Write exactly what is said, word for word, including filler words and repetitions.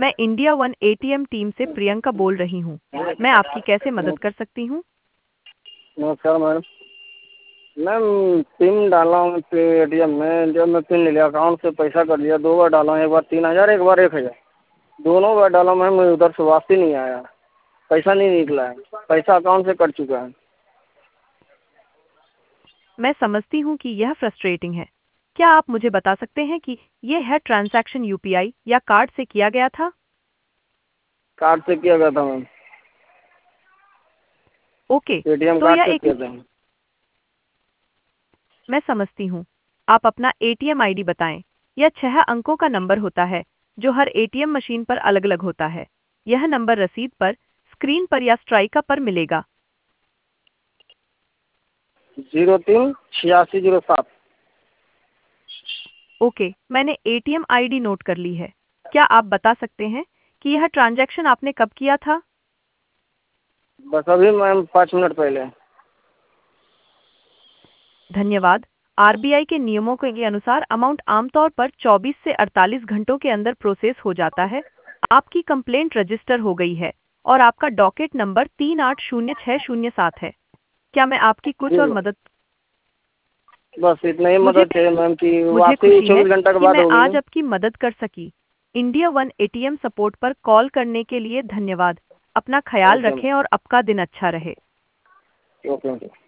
मैं India one ATM team से प्रियंका बोल रही हूँ। मैं आपकी कैसे मदद कर सकती हूँ? नमस्कार मैडम। मैम पिन डाला हूँ एटीएम में, जब मैं पिन ले लिया अकाउंट से पैसा कर लिया, दो बार डाला हूँ, एक बार तीन हज़ार एक बार एक हज़ार, दोनों बार डाला मैम, उधर से वापस ही नहीं आया, पैसा नहीं निकला है, पैसा अकाउंट से कट चुका है। मैं समझती हूँ कि यह फ्रस्ट्रेटिंग है। क्या आप मुझे बता सकते हैं कि यह है ट्रांजैक्शन यूपीआई या कार्ड से किया गया था? कार्ड से किया गया था मैम, ओके, एटीएम तो कार्ड यह से एक किया था। मैं समझती हूँ। आप अपना एटीएम आईडी बताएं। यह छह अंकों का नंबर होता है जो हर एटीएम मशीन पर अलग-अलग होता है। यह नंबर रसीद पर, स्क्रीन पर या स्ट्राइका पर मिलेगा। जीरो तीन छियासी जीरो सात। ओके, मैंने एटीएम आईडी नोट कर ली है। क्या आप बता सकते हैं कि यह ट्रांजैक्शन आपने कब किया था? बस अभी मैम पाँच मिनट पहले। धन्यवाद। आरबीआई के नियमों के अनुसार अमाउंट आमतौर पर चौबीस से अड़तालीस घंटों के अंदर प्रोसेस हो जाता है। आपकी कंप्लेंट रजिस्टर हो गई है और आपका डॉकेट नंबर तीन आठ शून्य छह शून्य सात है। क्या मैं आपकी कुछ जी और मैम, मदद बस इतना ही मुझे मदद चाहिए मैम कि मुझे वापसी खुशी है चौबीस घंटा के कि बाद मैं होगी आज ना। आपकी मदद कर सकी। इंडिया वन एटीएम सपोर्ट पर कॉल करने के लिए धन्यवाद। अपना ख्याल ओके मैम, रखें और आपका दिन अच्छा रहे। Okay okay.